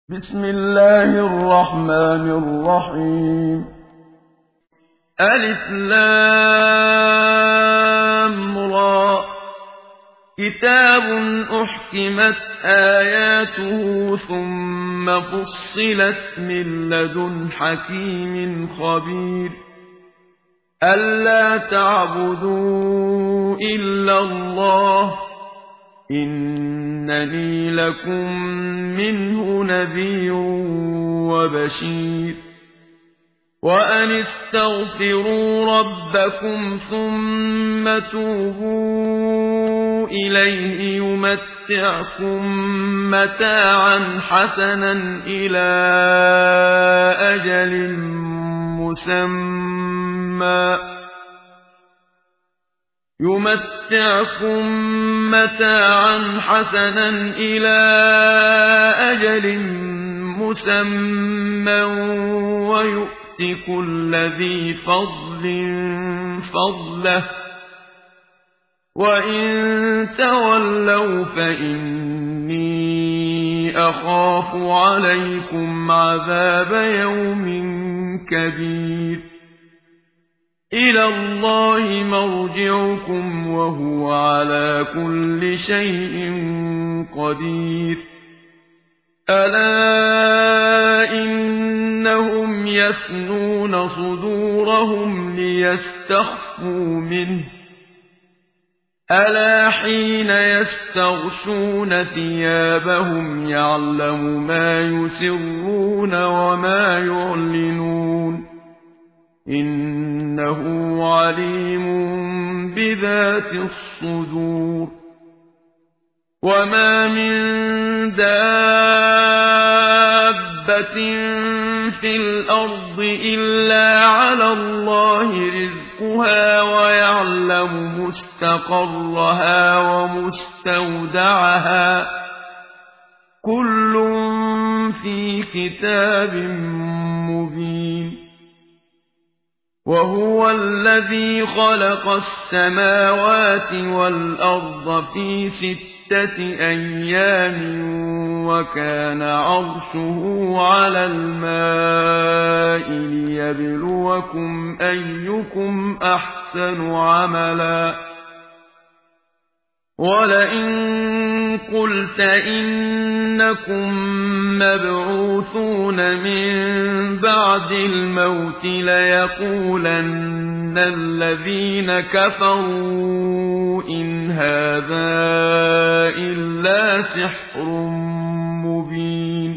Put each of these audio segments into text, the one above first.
بسم الله الرحمن الرحيم. ألف لام را. كتاب أحكمت آياته ثم فصلت من لدن حكيم خبير. ألا تعبدوا إلا الله إنني لكم منه نذير وبشير. وأن استغفروا ربكم ثم توبوا إليه يمتعكم متاعا حسنا إلى أجل مسمى ويؤت كل ذي فضل فضله. وإن تولوا فإني أخاف عليكم عذاب يوم كبير. إلى الله مرجعكم وهو على كل شيء قدير. ألا إنهم يثنون صدورهم ليستخفوا منه. ألا حين يستغشون ثيابهم يعلم ما يسرون وما يعلنون إنه عليم بذات الصدور. وما من دابة في الأرض إلا على الله رزقها ويعلم مستقرها ومستودعها كل في كتاب مبين. وهو الذي خلق السماوات والأرض في 6 أيام وكان عرشه على الماء ليبلوكم أيكم أحسن عملا. ولئن قلت إنكم مبعوثون من بعد الموت ليقولن الذين كفروا إن هذا إلا سحر مبين.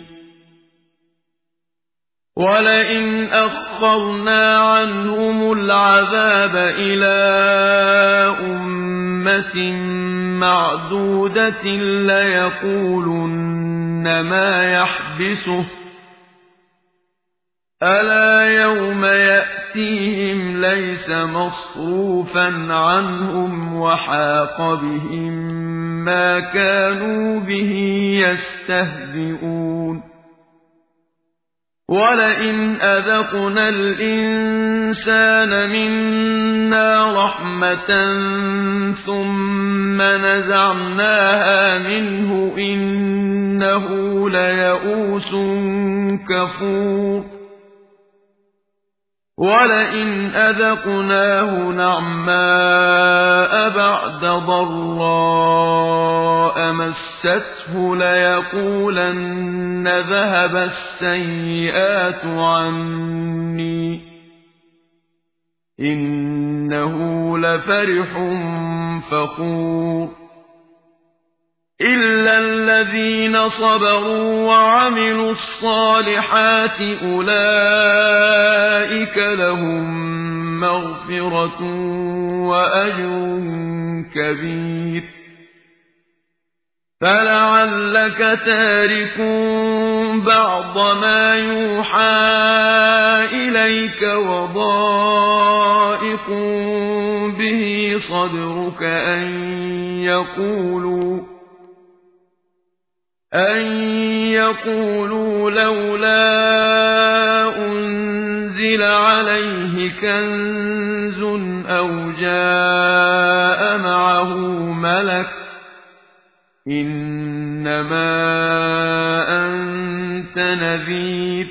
ولئن أخرنا عنهم العذاب إلى أمة معدودة ليقولن ما يحبسه. ألا يوم يأتيهم ليس مصروفا عنهم وحاق بهم ما كانوا به يستهزئون. ولئن أذقنا الإنسان منا رحمة ثم نزعناها منه إنه ليئوس كفور. ولئن أذقناه نعماء بعد ضراء مسته ليقولن ذهب السيئات عني إنه لفرح فخور. إلا الذين صبروا وعملوا الصالحات أولئك لهم مغفرة وأجر كبير. فلعلك تارك بعض ما يوحى إليك وضائق به صدرك أن يقولوا لولا أنزل عليه كنز أو جاء معه ملك إنما أنت كنت نذير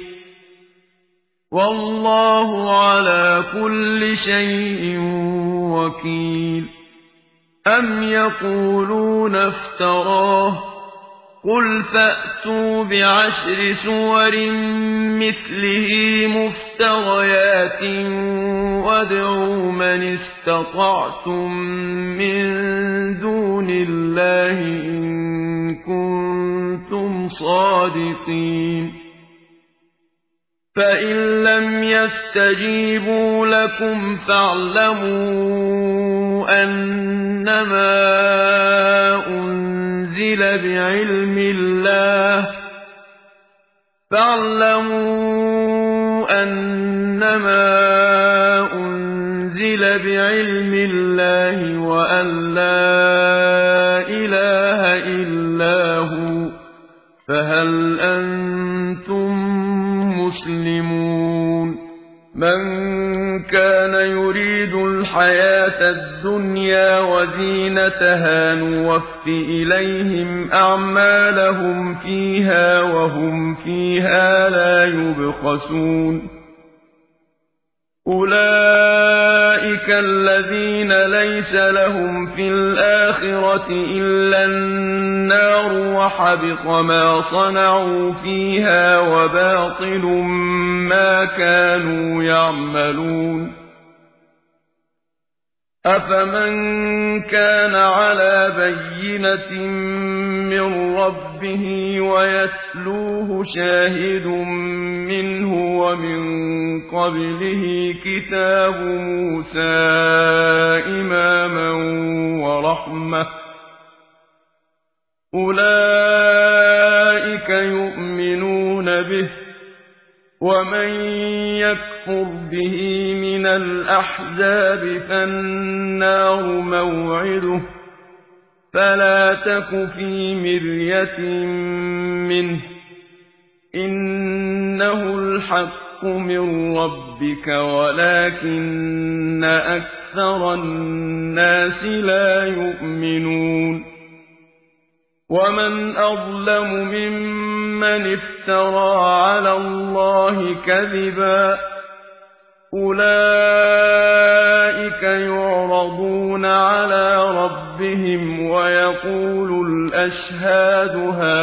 والله على كل شيء وكيل أم يقولون افتراه قل فأتوا بعشر سور مثله مفتريات وادعوا من استطعتم من دون الله إن كنتم صادقين فإن لم يستجيبوا لكم فاعلموا أنما أنزل بعلم الله وأن لا إله إلا هو فهل أنتم مسلمون من كان يريد الحياة الدنيا وزينتها نوف إليهم أعمالهم فيها وهم فيها لا يبخسون أولئك الذين ليس لهم في الآخرة إلا النار وحبط ما صنعوا فيها وباطل ما كانوا يعملون أفمن كان على بينة من ربه ويتلوه شاهد منه ومن قبله كتاب موسى إماما ورحمة أولئك يؤمنون به ومن يكفر به من الأحزاب فالنار موعده فلا تك في مرية منه إنه الحق من ربك ولكن أكثر الناس لا يؤمنون ومن أظلم ممن افترى على الله كذبا أولئك يعرضون على ربهم ويقول الأشهاد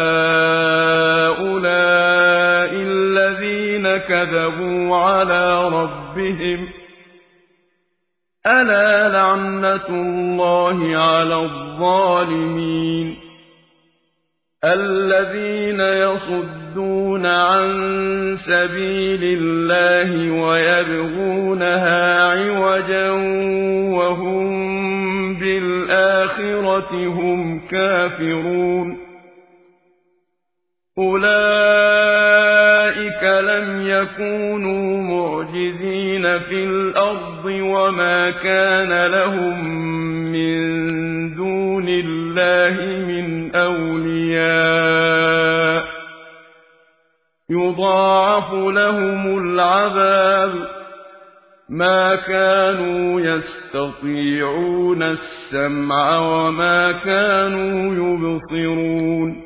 هؤلاء الذين كذبوا على ربهم ألا لعنة الله على الظالمين الذين يصدون عن سبيل الله ويبغونها عوجا وهم بالآخرة هم كافرون أولئك لم يكونوا معجزين في الأرض وما كان لهم من دون الله من أولياء يضاعف لهم العذاب ما كانوا يستطيعون السمع وما كانوا يبصرون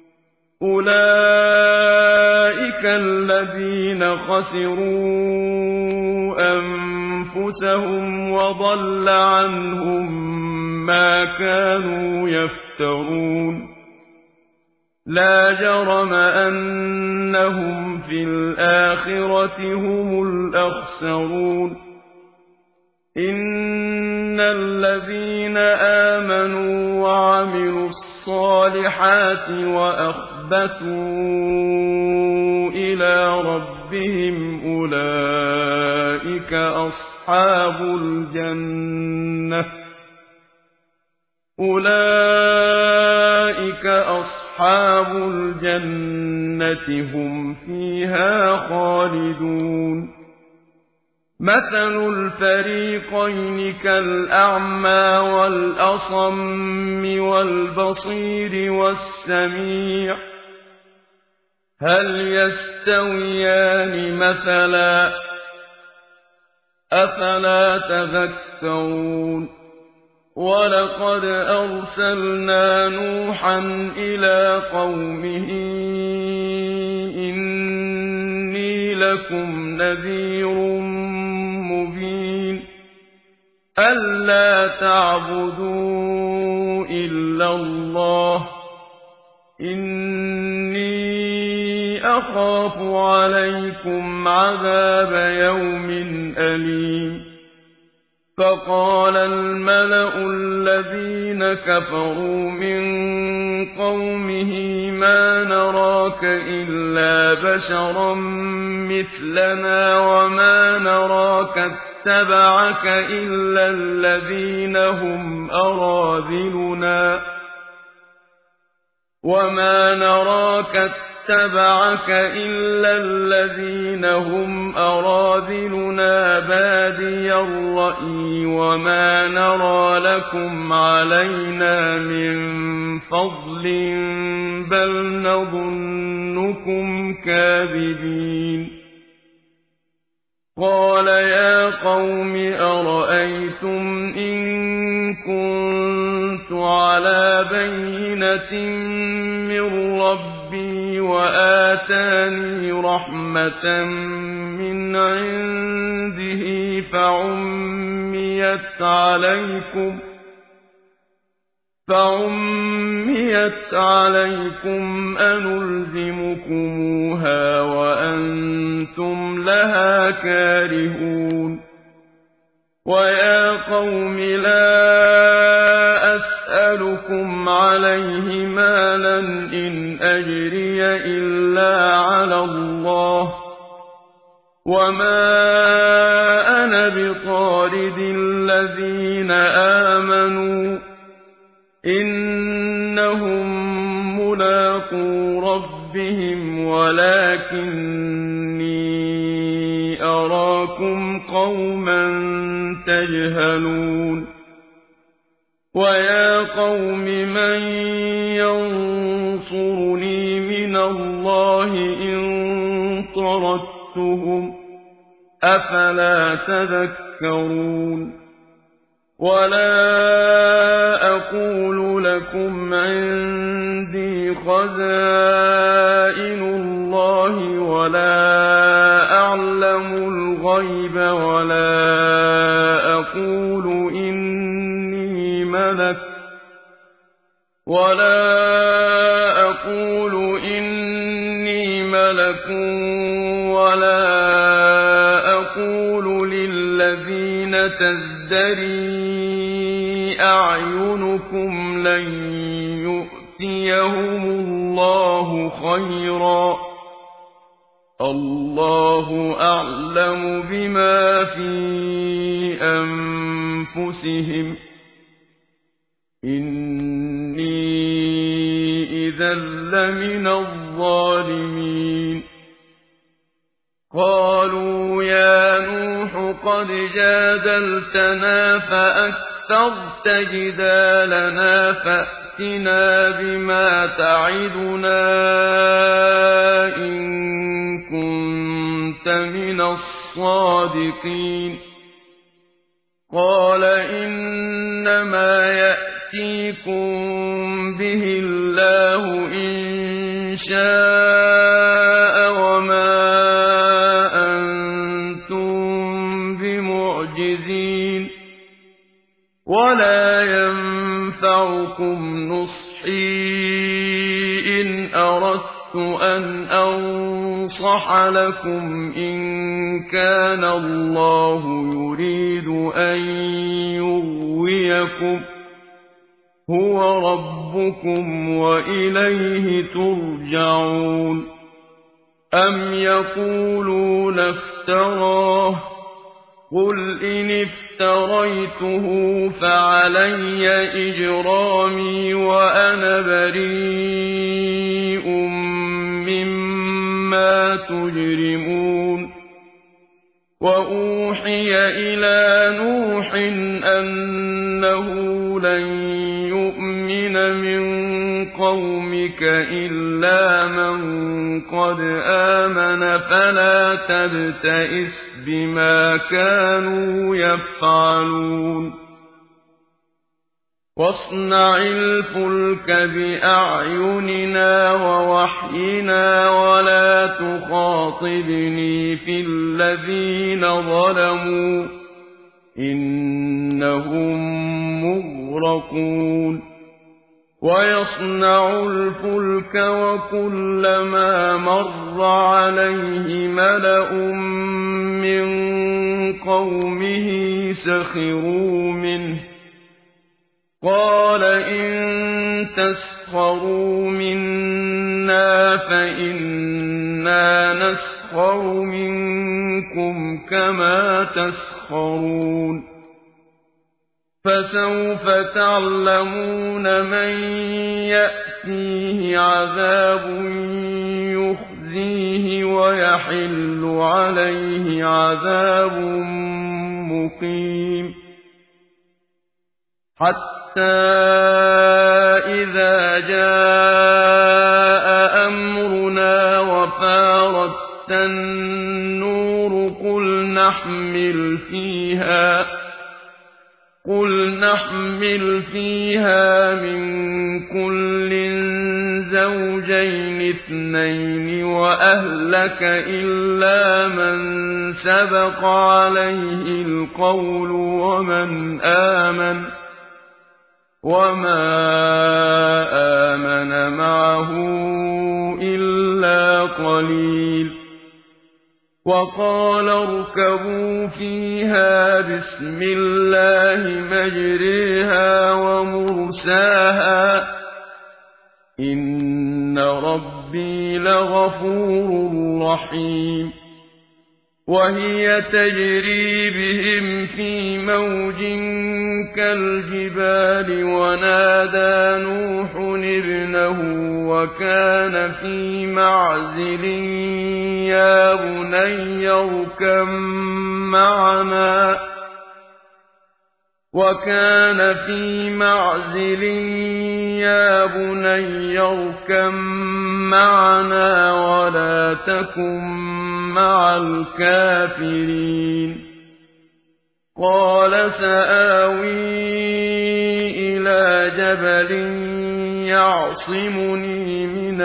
أولئك الذين خسروا أنفسهم وضل عنهم ما كانوا يفترون لا جرم أنهم في الآخرة هم الأخسرون إن الذين آمنوا وعملوا الصالحات وأخبتوا إلى ربهم أولئك أصحاب الجنة هم فيها خالدون مثل الفريقين كالأعمى والأصم والبصير والسميع هل يستويان مثلا أفلا تذكرون ولقد أرسلنا نوحا إلى قومه لكم نذير مبين ألا تعبدوا إلا الله إني أخاف عليكم عذاب يوم أليم فقال الملأ الذين كفروا من قومه ما نراك إلا بشرا مثلنا وما نراك اتبعك إلا الذين هم أراذلنا بادي الرأي وما نرى لكم علينا من فضل بل نظنكم كاذبين قال يا قوم أرأيتم إن كنت على بينة من ربي وآتاني رحمة من عنده فعميت عليكم أنلزمكموها وأنتم لها كارهون ويا قوم لا أسألكم عليه مالا إن أجري إلا على الله وما أنا بطارد الذين آمنوا إنهم ملاقو ربهم ولكني أراكم قوما تجهلون ويا قوم من ينصرني من الله إن طردتهم أفلا تذكرون ولا أقول لكم عندي خزائن الله ولا أعلم الغيب ولا أقول إني ملك ولا أقول للذين تزدري أعينكم لن يؤتيهم الله خيرا الله أعلم بما في أنفسهم إني إذا لمن الظالمين قالوا يا نوح قد جادلتنا فأكثرت جدالنا فأتنا بما تعدنا إن كنت من الصادقين قال إنما يأتيكم به الله إن شاء وما ولا ينفعكم نصحي إن أردت أن أنصح لكم إن كان الله يريد أن يغويكم هو ربكم وإليه ترجعون أم يقولون افتراه قل إن افتريته فعلي إجرامي وأنا بريء مما تجرمون وأوحي إلى نوح أنه لن يؤمن من قومك إلا من قد آمن فلا تبتئس بما كانوا يفعلون واصنع الفلك بأعيننا ووحينا ولا تخاطبني تخاطبني في الذين ظلموا إنهم مغرقون ويصنع الفلك وكلما مر عليه ملأ من قومه سخروا منه قال إن تسخروا منا فإنا نسخر منكم كما تسخرون فسوف تعلمون من يأتيه عذاب يخزيه ويحل عليه عذاب مقيم حتى إذا جاء أمرنا وفارت النور قل نحمل فيها من كل زوجين اثنين وأهلك إلا من سبق عليه القول وما آمن معه إلا قليل وقال اركبوا فيها بسم الله مجريها ومرساها إن ربي لغفور رحيم وهي تجري بهم في موج كالجبال ونادى نوح ابنه وكان في معزل يا بني اركب معنا ولا تكن مع الكافرين قال سآوي إلى جبل يعصمني من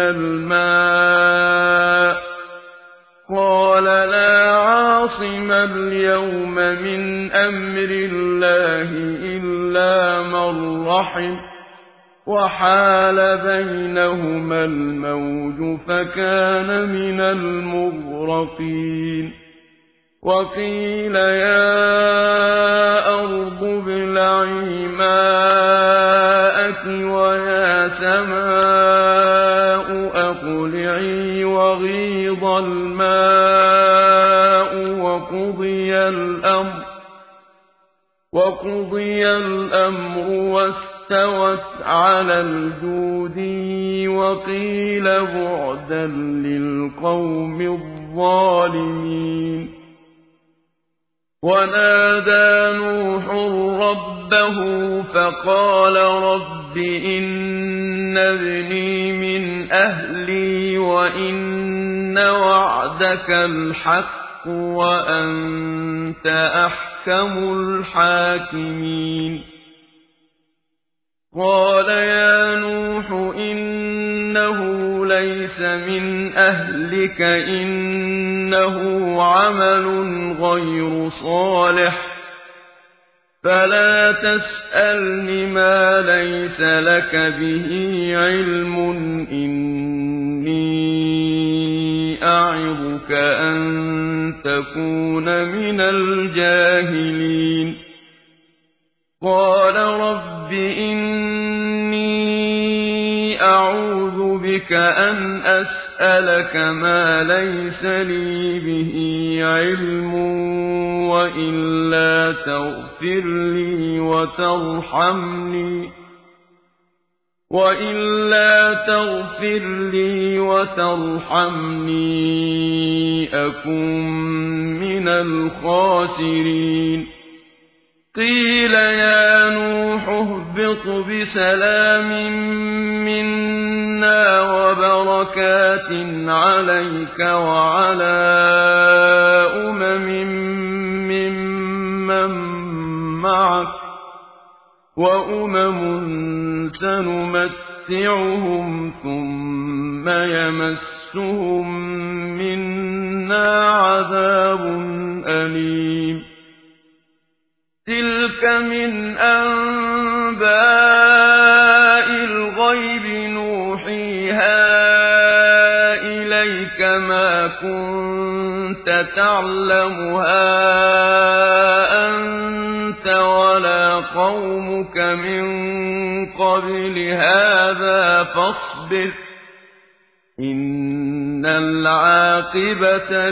الماء قال لا عاصم اليوم من أمر الله إلا من رحم وحال بينهما الموج فكان من المغرقين وقيل يا أرض ابلعي ماءك ويا سماء أقلعي وغيض الماء وقضي الأمر واستوت على الجودي وقيل بعدا للقوم الظالمين ونادى نوح ربه فقال رب إن ابني من أهلي وإن وعدك الحق وأنت أحكم الحاكمين قال يا نوح إنه ليس من أهلك إنه عمل غير صالح فلا تسألني ما ليس لك به علم إني أعظك أن تكون من الجاهلين قال رب إني أعوذ بك أن أسألك ما ليس لي به علم وإلا تغفر لي وترحمني أكن من الخاسرين قيل يا نوح اهبط بسلام منا وبركات عليك وعلى ممن معك وأمم سنمتعهم ثم يمسهم منا لنا عذاب أليم تلك من أنباء الغيب نوحيها إليك ما كنت تعلمها أنت ولا قومك من قبل هذا فاصبر إن العاقبة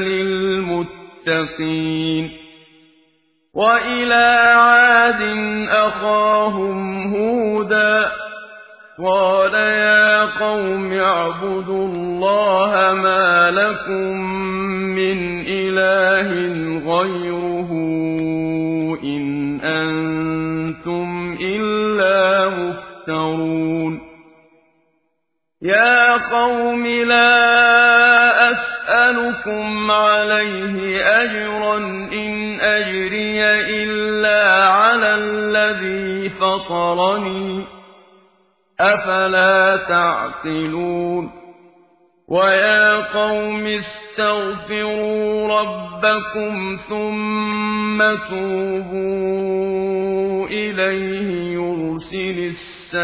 للمتقين وإلى عاد أخاهم هودا قال يا قوم اعبدوا الله ما لكم من إله غيره إن أنتم إلا مفترون يا قوم لا أسألكم عليه أجرا إن أجري إلا على الذي فطرني أفلا تعقلون ويا قوم استغفروا ربكم ثم توبوا إليه يرسل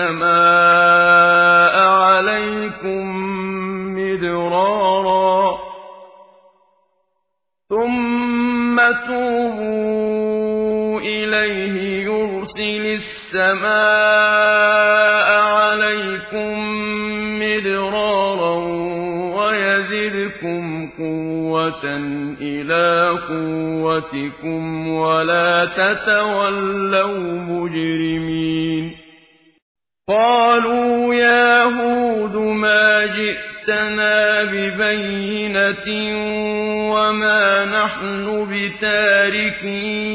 السماء عليكم مدرارا ثم توبوا إليه يرسل السماء عليكم مدرارا ويزدكم قوة إلى قوتكم ولا تتولوا مجرمين قالوا يا هود ما جئتنا ببينة وما نحن بتاركي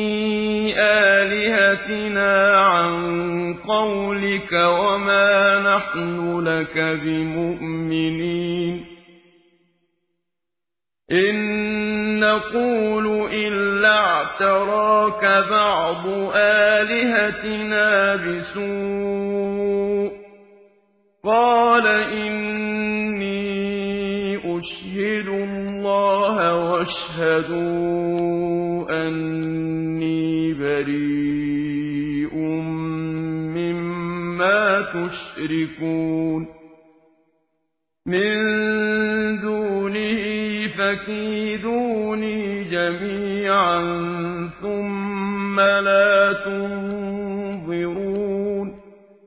آلهتنا عن قولك وما نحن لك بمؤمنين إن نقول إلا اعتراك بعض آلهتنا بسوء قال إني أشهد الله واشهدوا أني بريء مما تشركون من دونه فكيدوني جميعا ثم لا تنظرون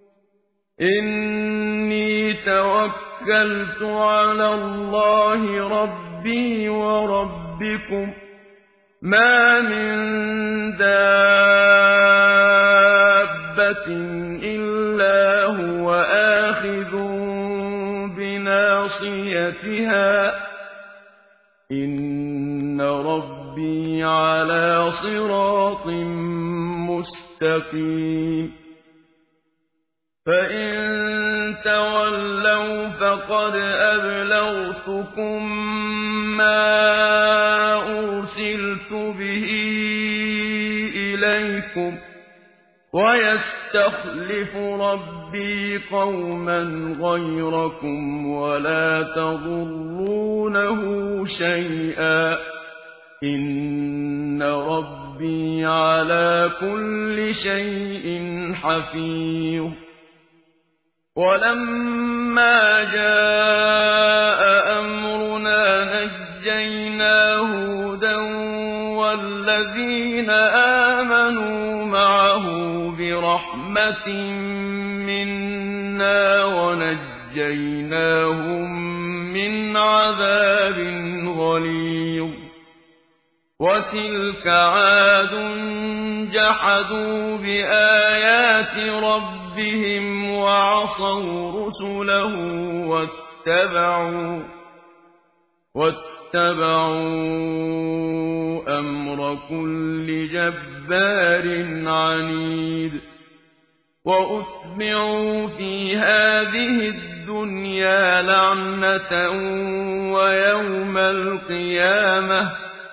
إني توكلت على الله ربي وربكم ما من دابة إلا هو آخذ بناصيتها إن ربي على صراط مستقيم فإن تولوا فقد أبلغتكم ما أرسلت به إليكم ويستخلف ربي قوما غيركم ولا تضرونه شيئا إن ربي على كل شيء حفيظ ولما جاء أمرنا نجينا هودا والذين آمنوا معه برحمة منا ونجيناهم من عذاب غليظ وتلك عاد جحدوا بآيات ربهم وعصوا رسله واتبعوا أمر كل جبار عنيد وأتبعوا في هذه الدنيا لعنة ويوم القيامة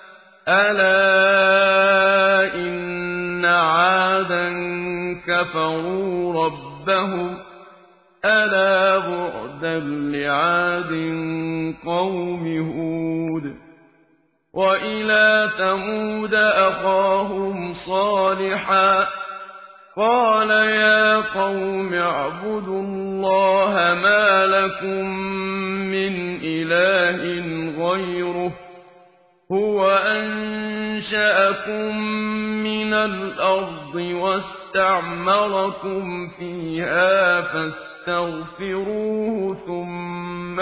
ألا إن عادا كفروا ربهم ألا بعدا لعاد قوم هود وإلى ثمود أخاهم صالحا قال يا قوم اعبدوا الله ما لكم من إله غيره هو أنشأكم من الأرض واستعمركم فيها فاستغفروه ثم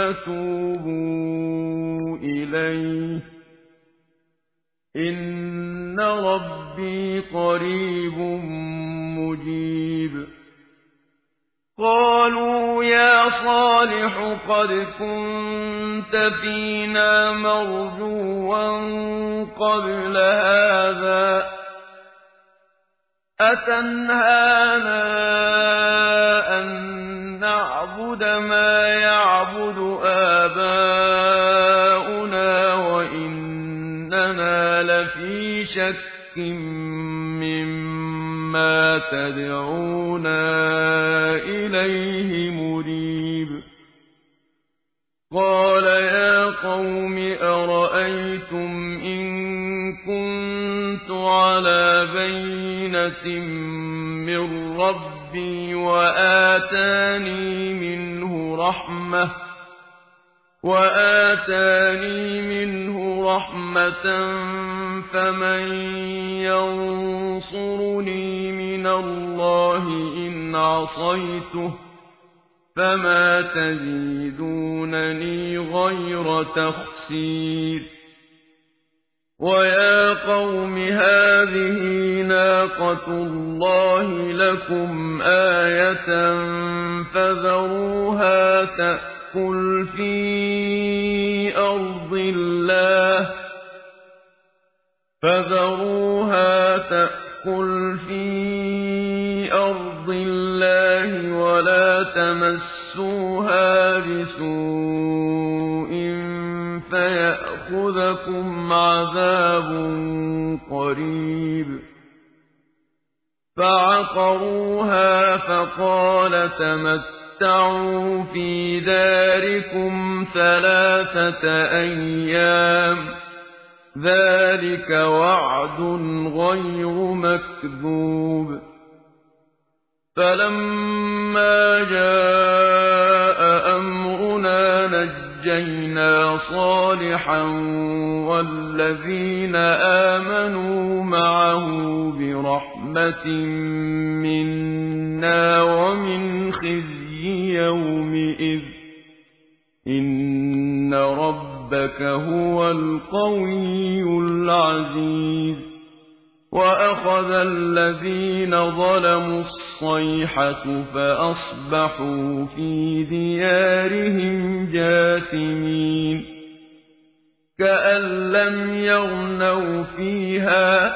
توبوا إليه إن ربي قريب مجيب قالوا يا صالح قد كنت فينا مرجوا قبل هذا أتنهانا أن نعبد ما يعبد آباؤنا وإننا لفي شك مما تدعونا إليه مريب قال يا قوم أرأيتم إن كنت على بينة من ربي وآتاني منه رحمة فمن ينصرني من الله إن عصيته فما تزيدونني غير تخسير ويا قوم هذه ناقة الله لكم آية فذروها تأكل في أرض الله ولا تمسوها بسوء فيأخذكم عذاب قريب فعقروها فقال تمتعوا في داركم 3 أيام ذلك وعد غير مكذوب فلما جاء أمرنا نجينا صالحا والذين آمنوا معه برحمة منا ومن خزي يومئذ إن ربك هو القوي العزيز وأخذ الذين ظلموا الصيحة فأصبحوا في ديارهم جاثمين كأن لم يغنوا فيها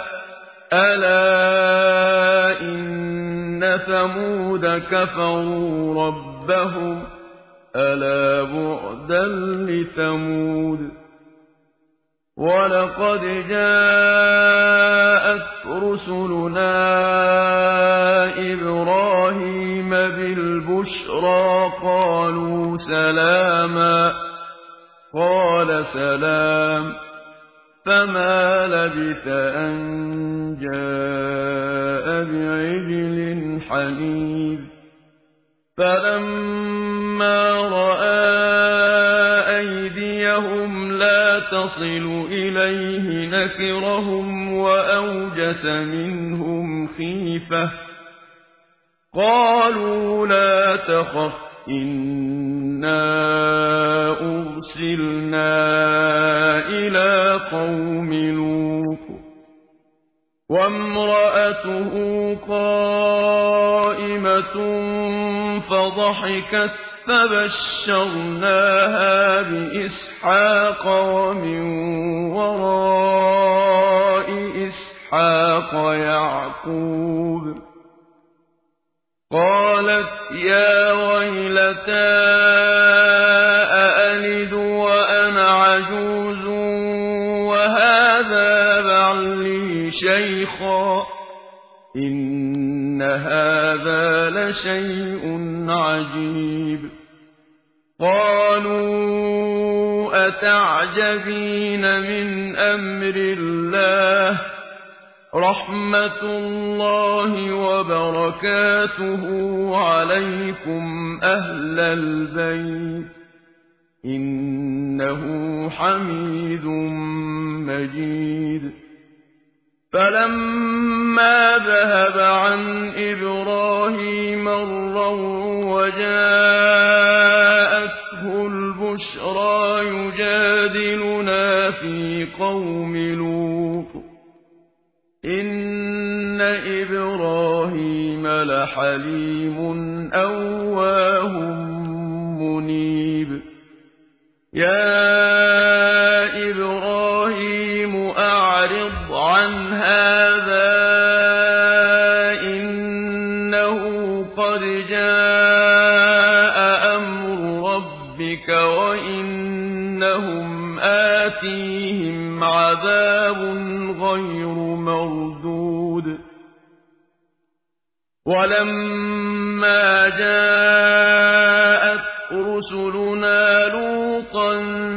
ألا إن ثمود كفروا ربهم ألا بعدا لثمود ولقد جاءت رسلنا إبراهيم بالبشرى قالوا سلاما قال سلام فما لبث أن جاء بعجل حنيذ فلما رأى أيديهم لا تصل إليه نكرهم وأوجس منهم خيفة قالوا لا تخف إنا أرسلنا إلى قوم لوط وامرأته قائمة فضحكت فبشرناها بإسحاق ومن وراء إسحاق يعقوب قالت يا ويلتى أألد وأنا عجوز وهذا بعلي شيخا إن هذا لشيء عجيب قالوا أتعجبين من أمر الله رحمة الله وبركاته عليكم أهل البيت إنه حميد مجيد فلما ذهب عن إبراهيم الروع وجاءته البشرى يجادلنا في قوم لوط إن إبراهيم لحليم أواه منيب يا إبراهيم أعرض عن هذا إنه قد جاء أمر ربك وإنهم آتيهم عذاب غير مردود ولما جاءت رسلنا لوطا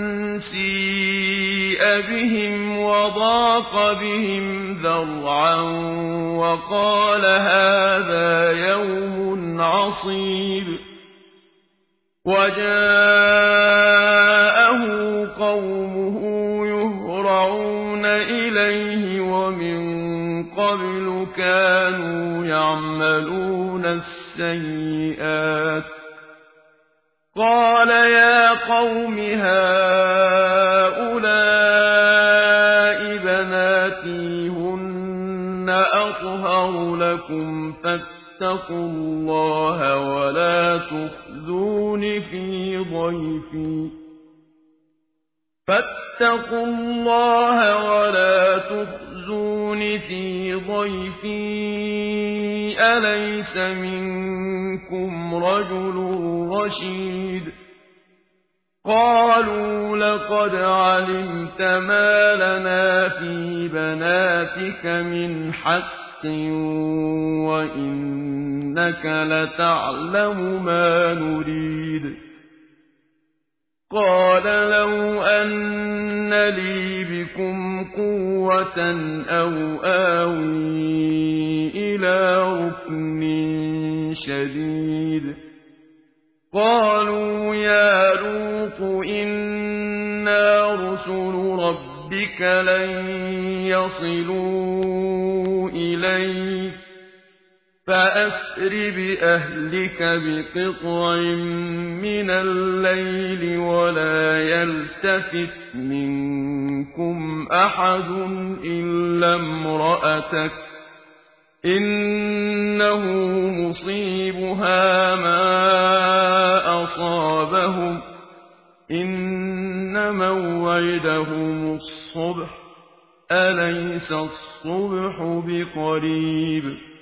سيء بهم وضاق بهم ذرعا وقال هذا يوم عصيب وجاءه قومه يهرعون إليه ومن قبل كانوا يعملون السيئات قال يا قوم هؤلاء بناتي هن أطهر لكم فاتقوا الله ولا تخزون في ضيفي أليس منكم رجل رشيد قالوا لقد علمت ما لنا في بناتك من حق وإنك لتعلم ما نريد قال لو أن لي بكم قوة أو آوي إلى ركن شديد قالوا يا لوط إنا رسل ربك لن يصلوا إليك فأسر بأهلك بقطع من الليل ولا يلتفت منكم أحد إلا امرأتك إنه مصيبها ما أصابهم إن موعدهم الصبح أليس الصبح بقريب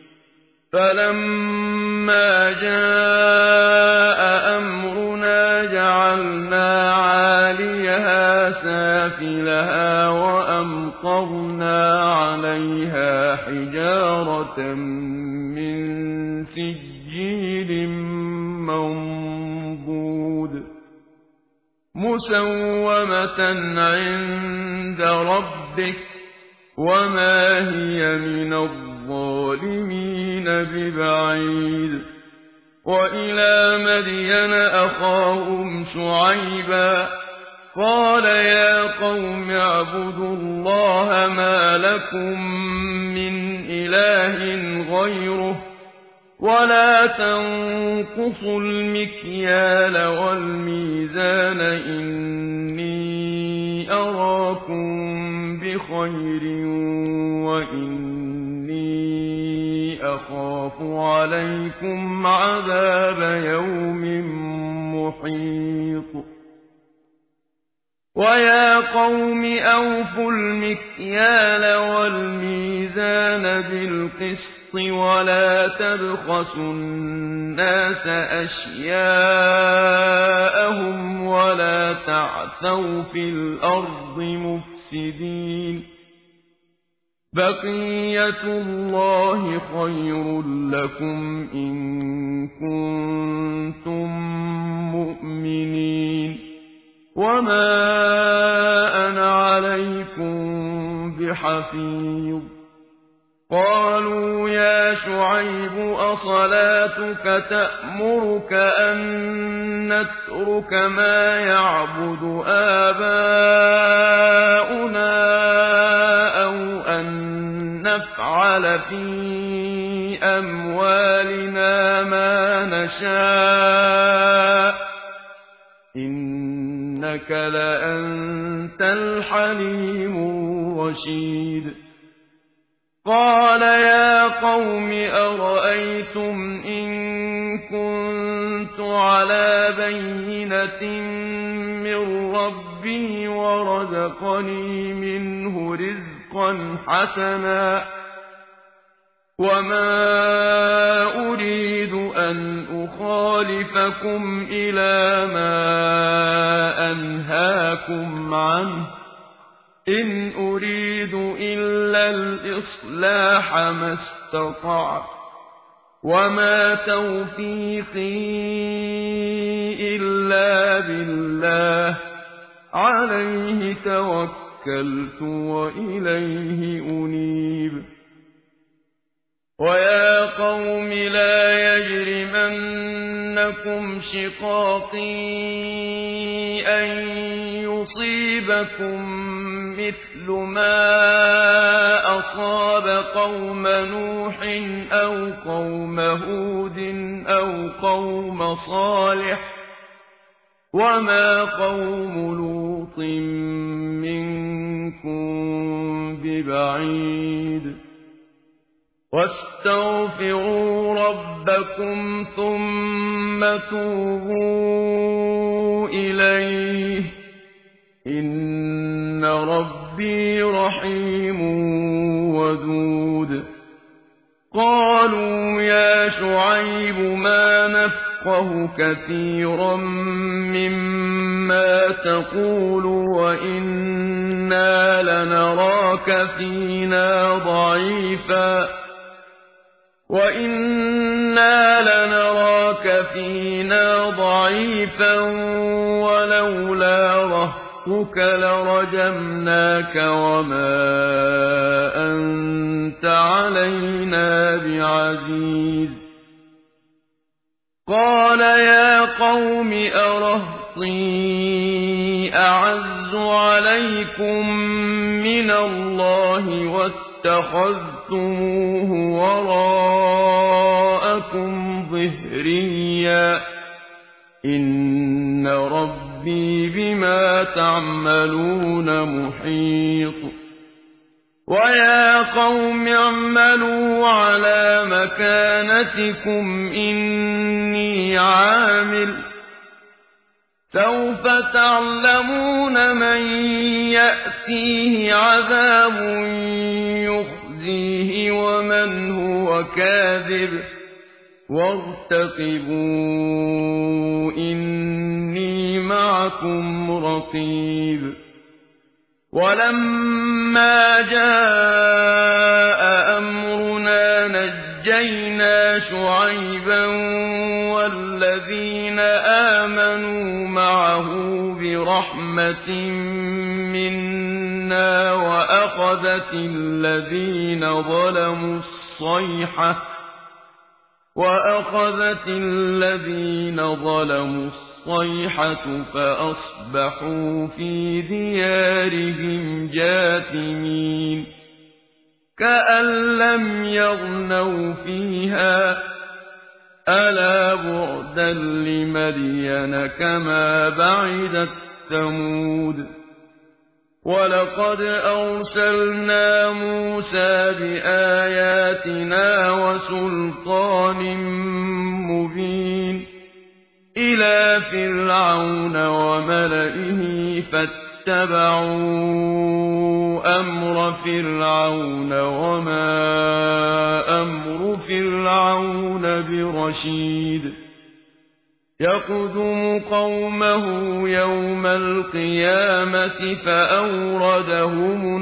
فلما جاء أمرنا جعلنا عاليها سافلها وأمطرنا عليها حجارة من سجيل منضود مسومة عند ربك وما هي من الظالمين ببعيد وإلى مدين أخاهم شعيبا قال يا قوم اعبدوا الله ما لكم من إله غيره ولا تنقصوا المكيال والميزان إني أراكم بخير وإني أخاف عليكم عذاب يوم محيط ويا قوم أوفوا المكيال والميزان بالقسط ولا تبخسوا الناس أشياءهم ولا تعثوا في الأرض مفسدين بقية الله خير لكم إن كنتم مؤمنين وما أنا عليكم بحفيظ قالوا يا شعيب أصلاتك تأمرك أن نترك ما يعبد آباؤنا أو أن نفعل في أموالنا ما نشاء إنك لأنت الحليم الرشيد قال يا قوم أرأيتم إن كنت على بينة من ربي ورزقني منه رزقا حسنا وما أريد أن أخالفكم إلى ما أنهاكم عنه إن أريد إلا الإصلاح ما استطعت وما توفيقي إلا بالله عليه توكلت وإليه أنيب ويا قوم لا يجرمنكم شقاقي أن يصيبكم مثل ما أصاب قوم نوح أو قوم هود أو قوم صالح وما قوم لوط منكم ببعيد واستغفروا ربكم ثم توبوا إليه إن ربي رحيم ودود قالوا يا شعيب ما نفقه كثيرا مما تقول وإنا لنراك فينا ضعيفا ولولا رهطك لرجمناك وما أنت علينا بعزيز قال يا قوم أرهطي أعز عليكم من الله واتخذتموه وراءكم ظهريا إن ربي بما تعملون محيط ويا قوم اعملوا على مكانتكم إني عامل سوف تعلمون من يأتيه عذاب يخزيه ومن هو كاذب وارتقبوا إني معكم رقيب ولما جاء أمرنا نجينا شعيبا والذين آمنوا معه برحمة منا وأخذت الذين ظلموا الصيحة فأصبحوا في ديارهم جاثمين كأن لم يغنوا فيها ألا بعدا لمدين كما بعدت ثمود ولقد أرسلنا موسى بآياتنا وسلطان مبين إلى فرعون وملئه فاتبعوا أمر فرعون وما أمر فرعون برشيد يقدم قومه يوم القيامة فأوردهم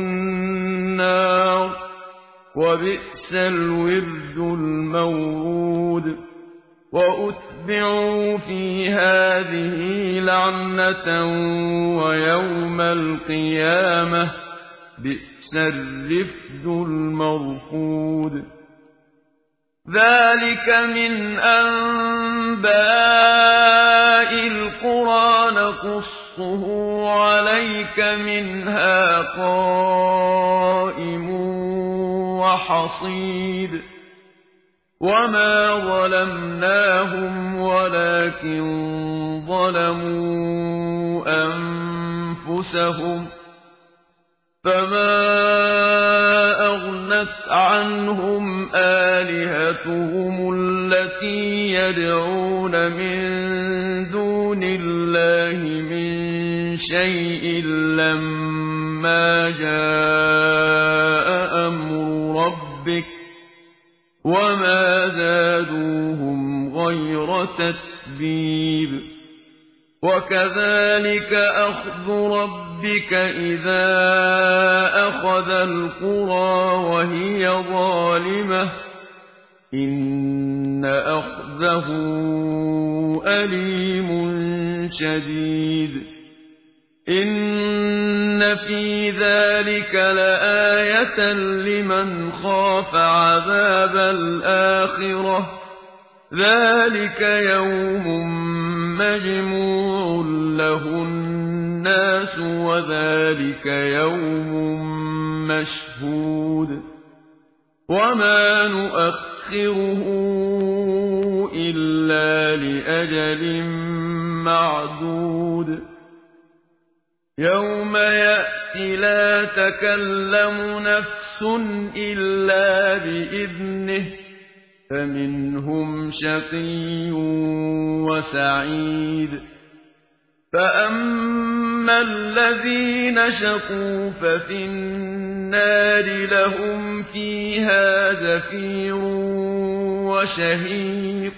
النار وبئس الورد المورود وأتبعوا في هذه لعنة ويوم القيامة بئس الرفد المرفود ذلك من أنباء القرى نقصه عليك منها قائم وحصيد وما ظلمناهم ولكن ظلموا أنفسهم فما أغنت عنهم آلهتهم التي يدعون من دون الله من شيء لما جاء أمر ربك وما زادوهم غير تتبيب وكذلك أخذ ربك إذا أخذ القرى وهي ظالمة إن أخذه أليم شديد إن في ذلك لآية لمن خاف عذاب الآخرة ذلك يوم مجموع له الناس وذلك يوم مشهود وما نؤخره إلا لأجل معدود يوم يأتي لا تكلم نفس إلا بإذنه فمنهم شقي وسعيد فأما الذين شقوا ففي النار لهم فيها زفير وشهيق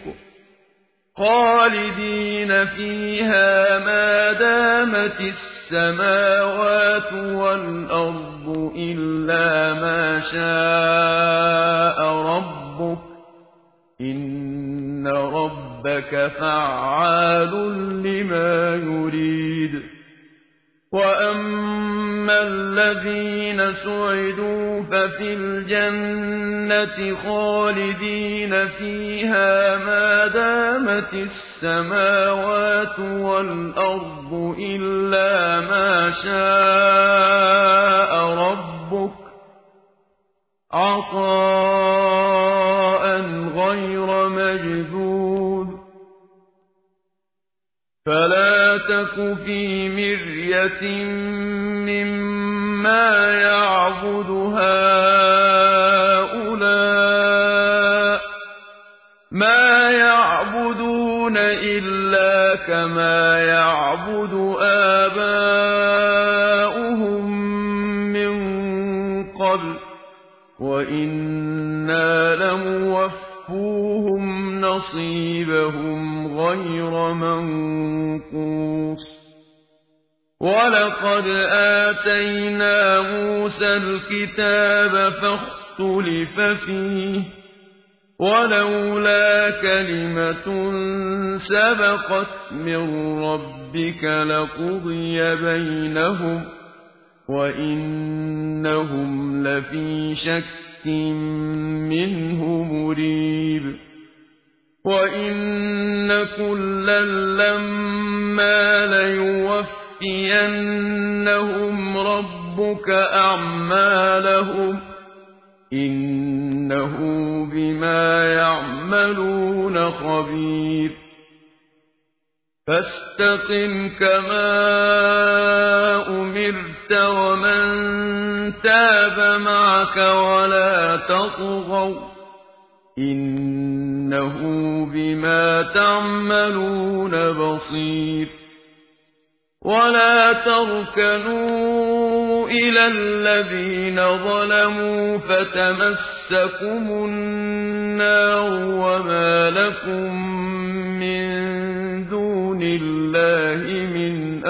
خالدين فيها ما دامت السماوات والأرض إلا ما شاء ربك إن ربك فعال لما يريد وأما الذين سعدوا ففي الجنة خالدين فيها ما دامت السماوات والأرض إلا ما شاء ربك عطاء غير مجذوذ فلا تك في مرية مما يعبد هؤلاء ما يعبدون إلا كما يعبد آباؤهم من قبل وإنا لموفوهم نصيبهم غير منقوص ولقد آتينا موسى الكتاب فاختلف فيه ولولا كلمة سبقت من ربك لقضي بينهم وإنهم لفي شك منه مريب وإن كلا لما ليوفينهم ربك أعمالهم إنه بما يعملون خبير فاستقم كما أمرت ومن تاب معك ولا تطغوا إنه بما تعملون بصير ولا تركنوا إلى الذين ظلموا فتمسكم النار وما لكم من دون الله من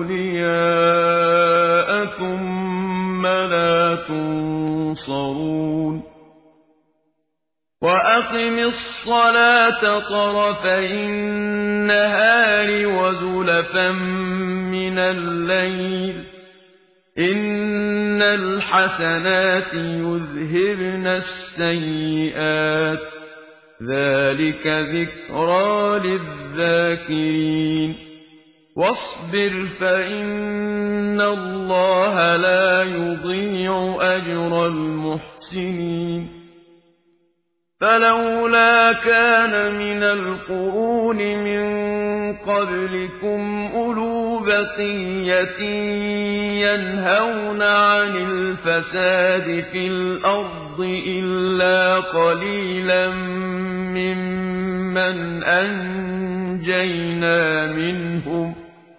أولياء ثم لا تنصرون وأقم الصلاة طرفي النهار وزلفا من الليل إن الحسنات يذهبن السيئات ذلك ذكرى للذاكرين واصبر فإن الله لا يضيع أجر المحسنين فلولا كان من القرون من قبلكم أولو بقية ينهون عن الفساد في الأرض إلا قليلا ممن أنجينا منهم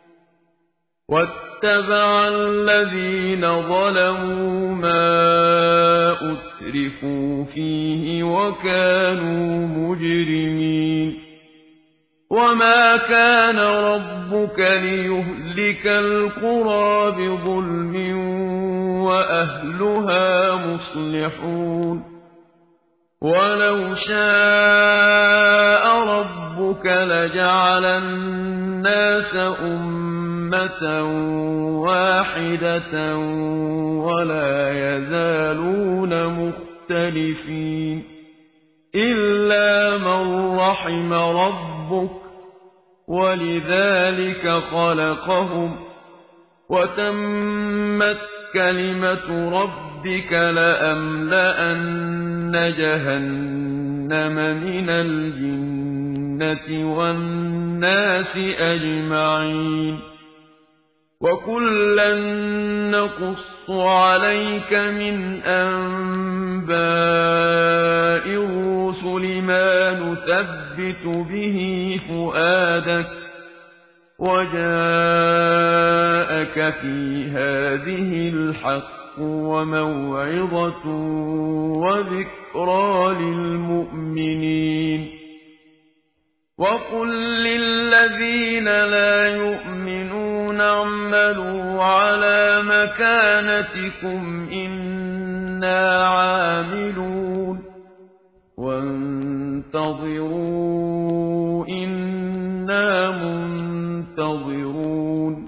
واتبع الذين ظلموا ما أترفوا فيه وكانوا مجرمين وما كان ربك ليهلك القرى بظلم وأهلها مصلحون ولو شاء ربك لجعل الناس أمة واحدة ولا يزالون مختلفين إلا من رحم ربك ولذلك خلقهم وتمت كلمة ربك لأملأن جهنم من الجنة والناس أجمعين وكلا نقص عليك من أنباء الرسل ما نثبت به فؤادك وجاءك في هذه الحق وموعظة وذكرى للمؤمنين وقل للذين لا يؤمنون اعملوا على مكانتكم إنا عاملون وانتظروا إنا منتظرون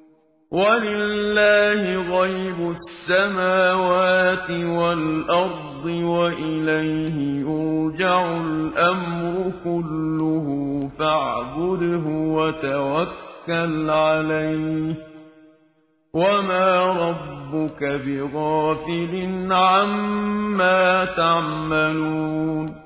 ولله غيب السماوات والأرض وإليه يرجع الأمر كله فاعبده وتوكل عليه وما ربك بغافل عما تعملون